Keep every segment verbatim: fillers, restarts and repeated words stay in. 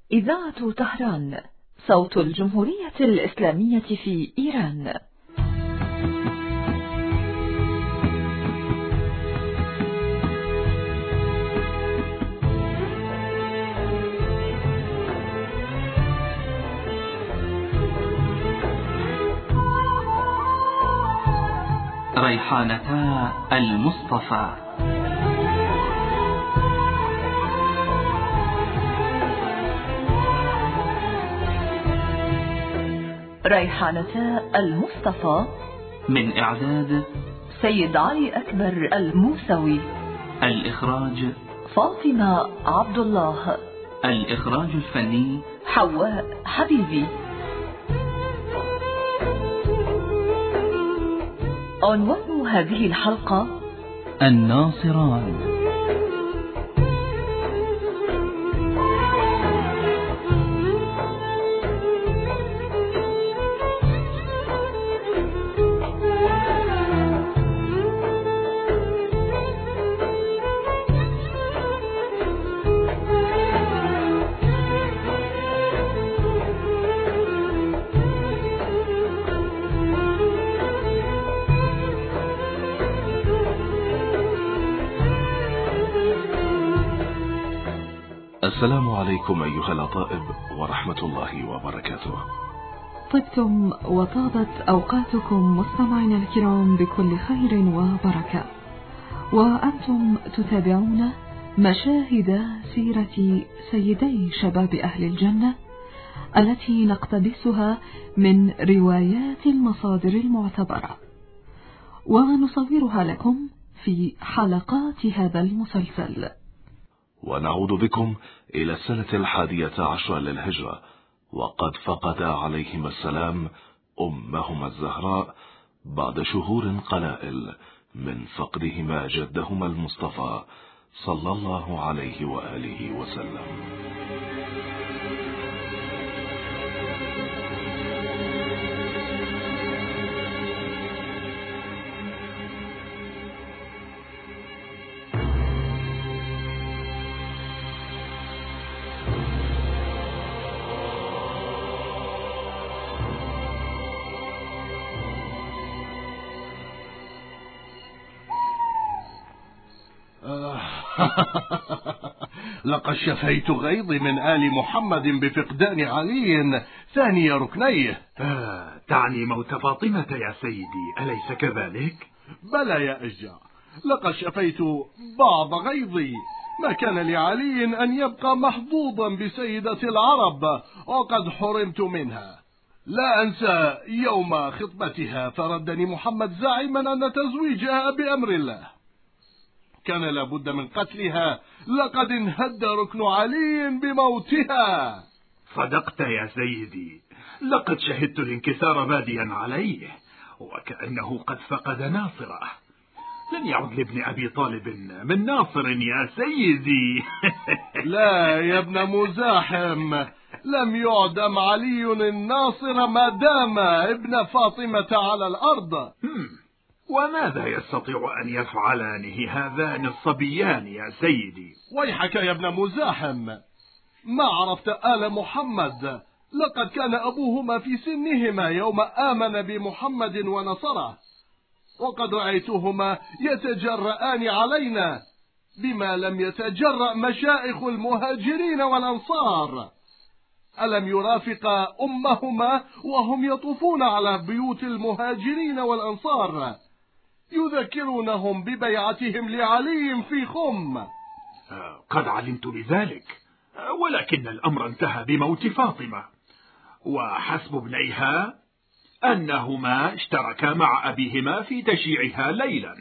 إذاعة طهران، صوت الجمهورية الإسلامية في إيران. ريحانتا المصطفى. ريحانتا المصطفى، من إعداد سيد علي أكبر الموسوي. الإخراج فاطمة عبد الله. الإخراج الفني حواء حبيبي. عنوان هذه الحلقة: الناصران. السلام عليكم أيها الأطائب ورحمة الله وبركاته. طبتم وطابت أوقاتكم مستمعينا الكرام بكل خير وبركة، وأنتم تتابعون مشاهد سيرة سيدي شباب أهل الجنة التي نقتبسها من روايات المصادر المعتبرة ونصورها لكم في حلقات هذا المسلسل. ونعود بكم إلى السنة الحادية عشر للهجرة، وقد فقد عليهما السلام أمهما الزهراء بعد شهور قلائل من فقدهما جدهما المصطفى صلى الله عليه وآله وسلم. لقد شفيت غيظي من آل محمد بفقدان علي ثاني ركنيه. آه، تعني موت فاطمة يا سيدي، أليس كذلك؟ بلى يا أشجع، لقد شفيت بعض غيظي. ما كان لعلي أن يبقى محظوظا بسيدة العرب وقد حرمت منها. لا أنسى يوم خطبتها فردني محمد زاعما أن تزويجها بأمر الله كان لابد من قتلها، لقد انهد ركن علي بموتها. صدقت يا سيدي، لقد شهدت الانكسار باديا عليه، وكأنه قد فقد ناصره. لن يعد لابن أبي طالب من ناصر يا سيدي. لا يا ابن مزاحم، لم يعدم علي الناصر ما دام ابن فاطمة على الأرض. وماذا يستطيع أن يفعلانه هذان الصبيان يا سيدي؟ ويحك يا ابن مزاحم، ما عرفت آل محمد. لقد كان أبوهما في سنهما يوم آمن بمحمد ونصره، وقد رأيتهما يتجرآن علينا بما لم يتجرأ مشائخ المهاجرين والأنصار. ألم يرافق أمهما وهم يطوفون على بيوت المهاجرين والأنصار يذكرونهم ببيعتهم لعلي في خم؟ قد علمت بذلك، ولكن الأمر انتهى بموت فاطمة، وحسب ابنيها أنهما اشتركا مع أبيهما في تشييعها ليلا.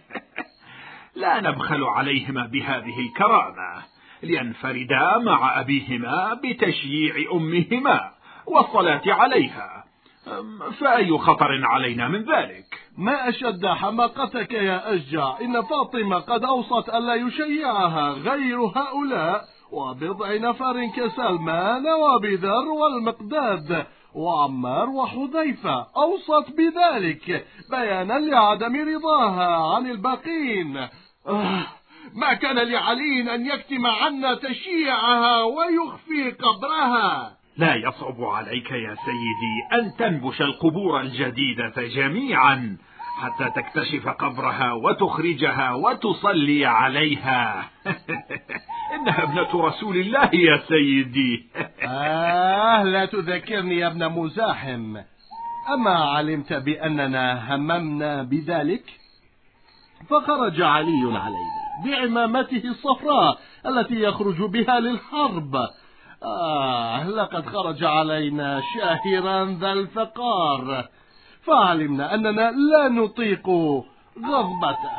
لا نبخل عليهما بهذه الكرامة لينفردا مع أبيهما بتشييع أمهما والصلاة عليها، فأي خطر علينا من ذلك؟ ما أشد حماقتك يا أشجع، إن فاطمة قد أوصت ألا يشيعها غير هؤلاء وبضع نفر كسلمان وأبي ذر والمقداد وعمار وحذيفة. أوصت بذلك بيانا لعدم رضاها عن الباقين. آه ما كان لعلي أن يكتم عنا تشييعها ويخفي قبرها. لا يصعب عليك يا سيدي أن تنبش القبور الجديدة جميعا حتى تكتشف قبرها وتخرجها وتصلي عليها. إنها ابنة رسول الله يا سيدي. آه لا تذكرني يا ابن مزاحم، أما علمت بأننا هممنا بذلك؟ فخرج علي علينا بعمامته الصفراء التي يخرج بها للحرب. آه لقد خرج علينا شاهرا ذا الفقار، فعلمنا أننا لا نطيق غضبته.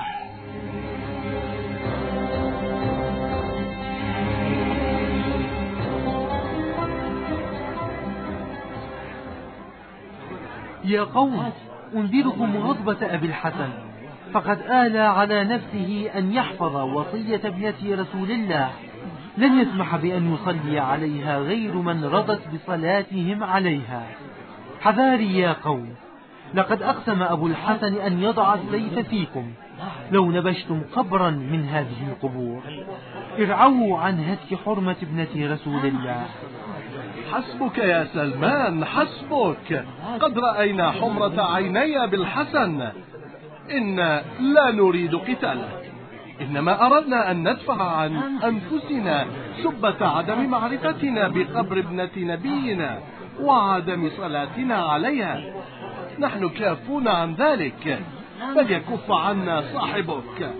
يا قوم، أنذركم غضبة أبي الحسن، فقد آل على نفسه أن يحفظ وصية ابنة رسول الله. لن يسمح بأن يصلي عليها غير من رضت بصلاتهم عليها. حذاري يا قوم، لقد أقسم أبو الحسن أن يضع السيف فيكم لو نبشتم قبرا من هذه القبور. ارعوا عن هتك حرمة ابنة رسول الله. حسبك يا سلمان، حسبك، قد رأينا حمرة عيني بالحسن. إنا لا نريد قتالك، إنما أردنا أن ندفع عن أنفسنا سبة عدم معرفتنا بقبر ابنة نبينا وعدم صلاتنا عليها. نحن كافون عن ذلك، فليكف عنا صاحبك.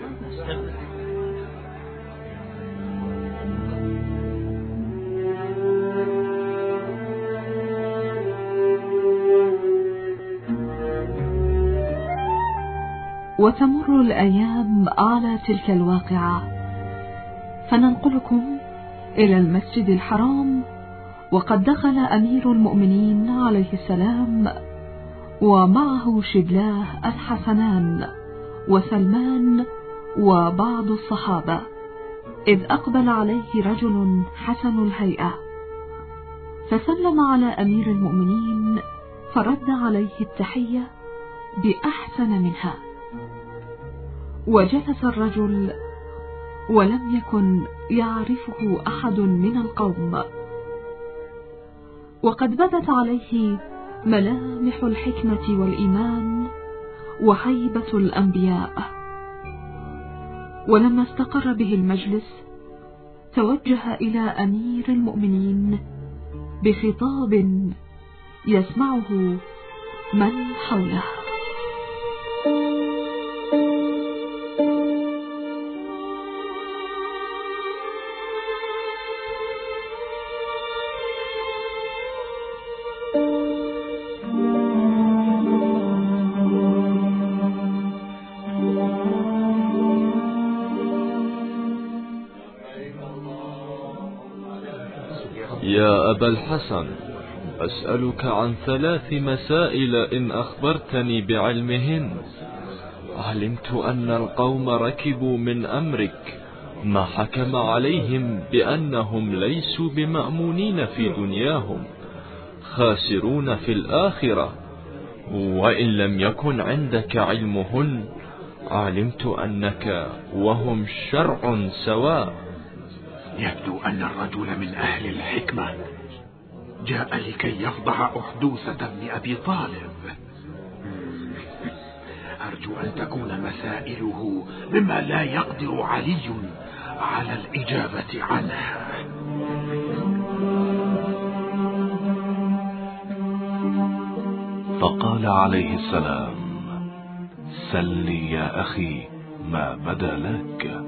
وتمر الأيام على تلك الواقعة، فننقلكم إلى المسجد الحرام، وقد دخل أمير المؤمنين عليه السلام ومعه شبلاه الحسنان وسلمان وبعض الصحابة، إذ أقبل عليه رجل حسن الهيئة، فسلم على أمير المؤمنين فرد عليه التحية بأحسن منها. وجلس الرجل ولم يكن يعرفه أحد من القوم، وقد بدت عليه ملامح الحكمة والإيمان وهيبة الأنبياء. ولما استقر به المجلس توجه إلى أمير المؤمنين بخطاب يسمعه من حوله. يا أبا الحسن، أسألك عن ثلاث مسائل إن أخبرتني بعلمهن. علمت أن القوم ركبوا من أمرك ما حكم عليهم بأنهم ليسوا بمأمونين في دنياهم، خاسرون في الآخرة، وإن لم يكن عندك علمهن علمت أنك وهم شرع سواء. يبدو أن الرجل من أهل الحكمة جاء لكي يفضح أحدوثة ابن أبي طالب. أرجو أن تكون مسائله مما لا يقدر علي على الإجابة عنها. فقال عليه السلام: سل يا أخي ما بدا لك.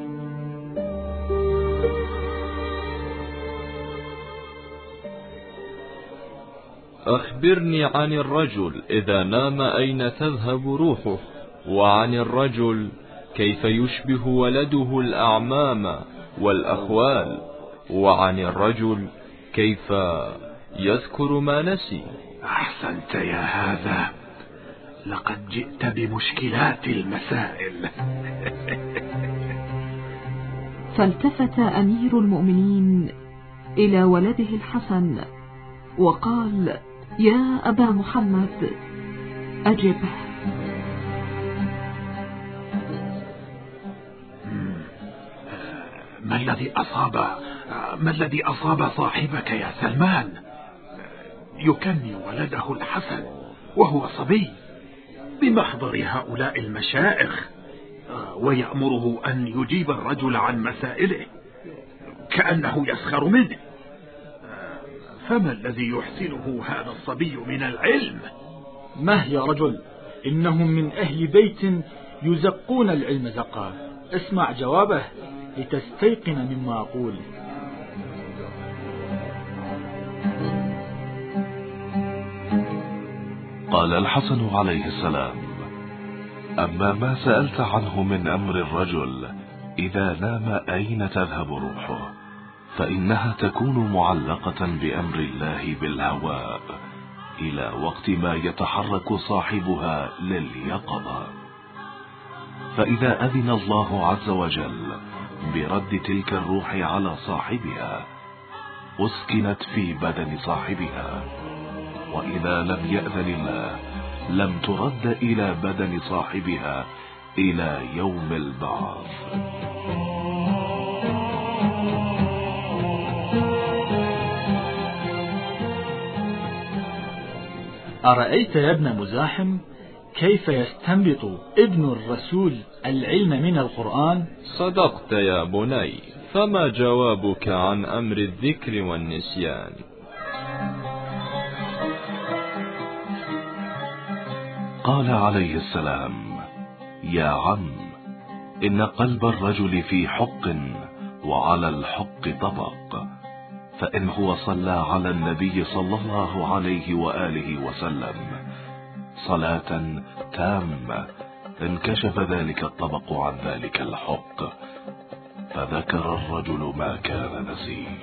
أخبرني عن الرجل إذا نام أين تذهب روحه، وعن الرجل كيف يشبه ولده الأعمام والأخوال، وعن الرجل كيف يذكر ما نسي. أحسنت يا هذا، لقد جئت بمشكلات المسائل. فالتفت أمير المؤمنين إلى ولده الحسن وقال: يا أبا محمد، أجبه. ما الذي أصاب ما الذي أصاب صاحبك يا سلمان؟ يكني ولده الحسن وهو صبي بمحضر هؤلاء المشائخ، ويأمره أن يجيب الرجل عن مسائله كأنه يسخر منه. فما الذي يحسنه هذا الصبي من العلم؟ مه يا رجل، إنهم من أهل بيت يزقون العلم زقا. اسمع جوابه لتستيقن مما أقول. قال الحسن عليه السلام: أما ما سألت عنه من أمر الرجل إذا نام أين تذهب روحه، فإنها تكون معلقة بأمر الله بالهواء إلى وقت ما يتحرك صاحبها لليقظة، فإذا أذن الله عز وجل برد تلك الروح على صاحبها أسكنت في بدن صاحبها، وإذا لم يأذن الله لم ترد إلى بدن صاحبها إلى يوم البعث. أرأيت يا ابن مزاحم كيف يستنبط ابن الرسول العلم من القرآن؟ صدقت يا بني، فما جوابك عن أمر الذكر والنسيان؟ قال عليه السلام: يا عم، إن قلب الرجل في حق وعلى الحق طبق، فإن هو صلى على النبي صلى الله عليه وآله وسلم صلاة تامة انكشف ذلك الطبق عن ذلك الحق، فذكر الرجل ما كان نسيه.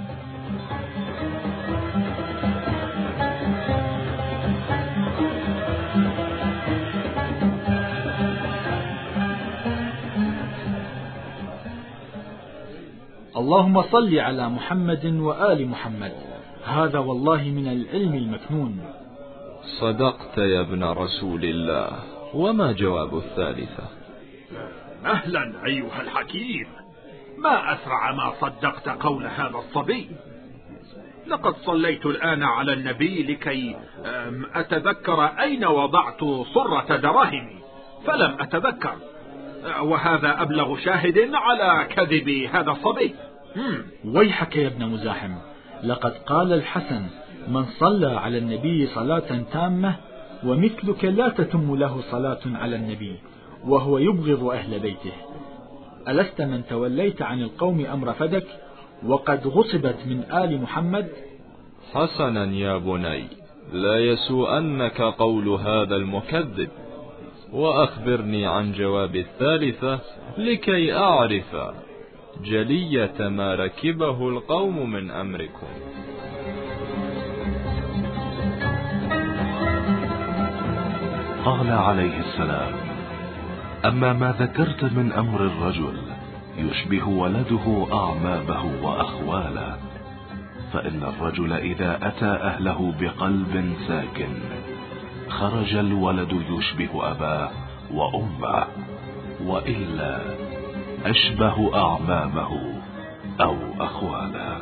اللهم صل على محمد وآل محمد، هذا والله من العلم المكنون. صدقت يا ابن رسول الله، وما جواب الثالثة؟ أهلا أيها الحكيم، ما أسرع ما صدقت قول هذا الصبي. لقد صليت الآن على النبي لكي أتذكر أين وضعت صرة دراهمي فلم أتذكر، وهذا أبلغ شاهد على كذب هذا الصبي. ويحك يا ابن مزاحم، لقد قال الحسن: من صلى على النبي صلاة تامة ومثلك لا تتم له صلاة على النبي وهو يبغض أهل بيته. ألست من توليت عن القوم أمر فدك وقد غصبت من آل محمد؟ حسنا يا بني، لا يسوءنك قول هذا المكذب، وأخبرني عن جواب الثالثة لكي أعرف جلية ما ركبه القوم من أمركم. قال عليه السلام: أما ما ذكرت من أمر الرجل يشبه ولده أعمامه وأخواله، فإن الرجل إذا أتى أهله بقلب ساكن خرج الولد يشبه أباه وأمه، وإلا أشبه أعمامه أو أخواله.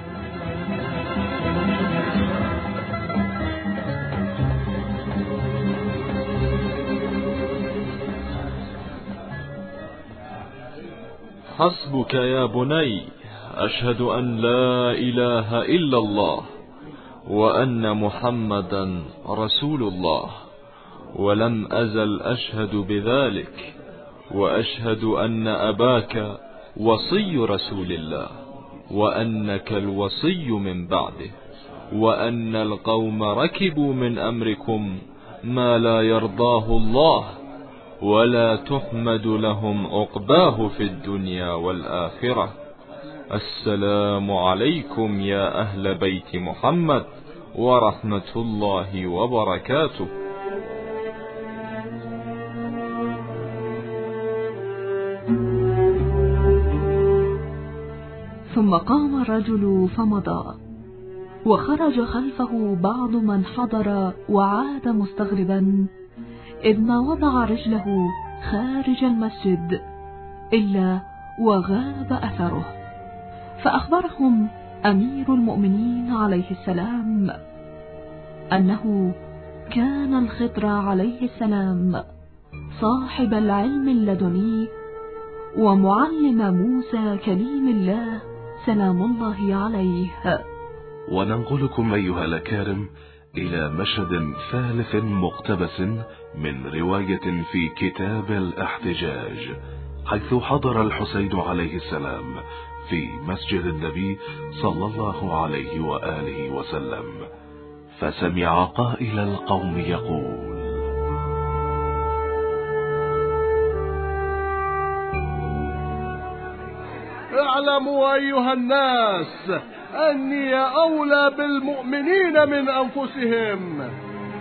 حسبك يا بني، أشهد أن لا إله إلا الله وأن محمدا رسول الله، ولم أزل أشهد بذلك، وأشهد أن أباك وصي رسول الله، وأنك الوصي من بعده، وأن القوم ركبوا من أمركم ما لا يرضاه الله، ولا تحمد لهم عقباه في الدنيا والآخرة. السلام عليكم يا أهل بيت محمد ورحمة الله وبركاته. ثم قام الرجل فمضى، وخرج خلفه بعض من حضر وعاد مستغربا، إذ ما وضع رجله خارج المسجد إلا وغاب أثره. فأخبرهم أمير المؤمنين عليه السلام أنه كان الخضر عليه السلام صاحب العلم اللدني ومعلم موسى كليم الله سلام الله عليه. وننقلكم أيها الأكارم إلى مشهد ثالث مقتبس من رواية في كتاب الاحتجاج، حيث حضر الحسين عليه السلام في مسجد النبي صلى الله عليه وآله وسلم، فسمع قائل القوم يقول: اعلموا أيها الناس أني أولى بالمؤمنين من أنفسهم.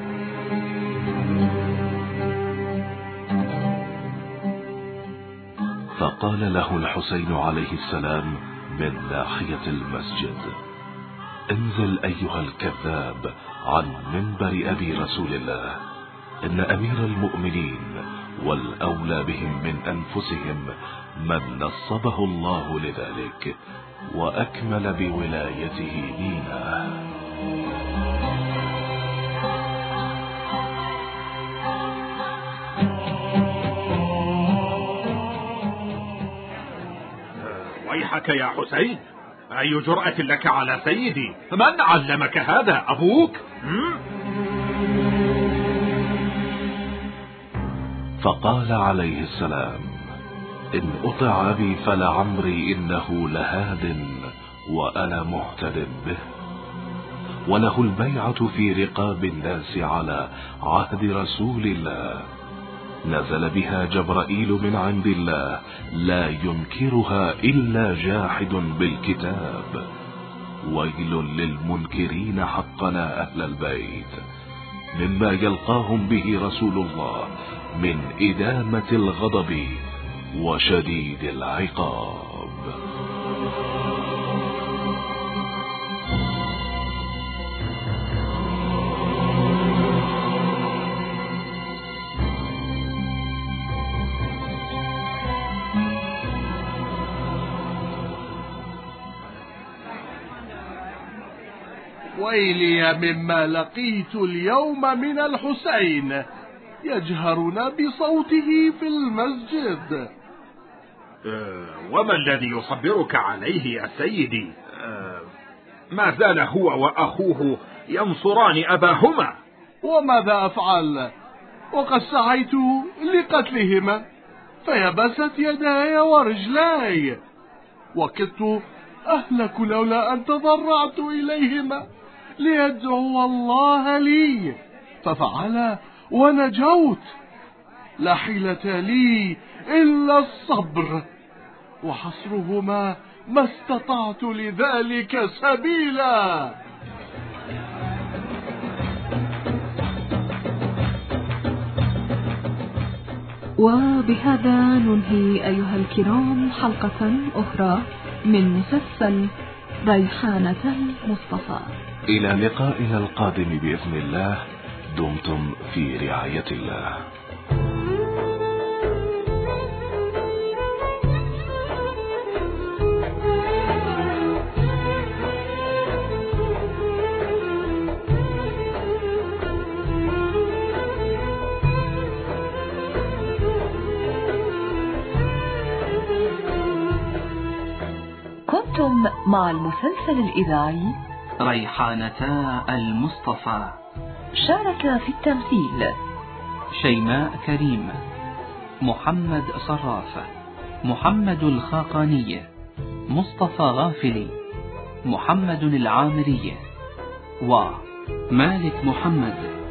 فقال له الحسين عليه السلام من ناحية المسجد: انزل أيها الكذاب عن منبر أبي رسول الله، إن أمير المؤمنين والأولى بهم من أنفسهم من نصبه الله لذلك وأكمل بولايته دينا. ويحك يا حسين، أي جرأة لك على سيدي؟ من علمك هذا؟ أبوك؟ فقال عليه السلام: إن أطع أبي فلعمري إنه لهاد وأنا مهتد به، وله البيعة في رقاب الناس على عهد رسول الله، نزل بها جبرائيل من عند الله لا ينكرها إلا جاحد بالكتاب. ويل للمنكرين حقنا أهل البيت مما يلقاهم به رسول الله من إدامة الغضب وشديد العقاب. ويلي مما لقيت اليوم من الحسين يجهرنا بصوته في المسجد. أه وما الذي يصبرك عليه يا سيدي؟ أه ما زال هو وأخوه ينصران أباهما. وماذا أفعل وقد سعيت لقتلهما فيبست يداي ورجلاي، وكدت أهلك لولا أن تضرعت إليهما ليدعو الله لي، ففعل ونجوت. لا حيلة لي إلا الصبر، وحصرهما ما استطعت لذلك سبيلا. وبهذا ننهي أيها الكرام حلقة أخرى من مسلسل ريحانة المصطفى. إلى لقائنا القادم بإذن الله، دمتم في رعاية الله. كنتم مع المسلسل الإذاعي ريحانة المصطفى. شارك في التمثيل شيماء كريم، محمد صراف، محمد الخاقاني، مصطفى غافلي، محمد العامري، ومالك محمد.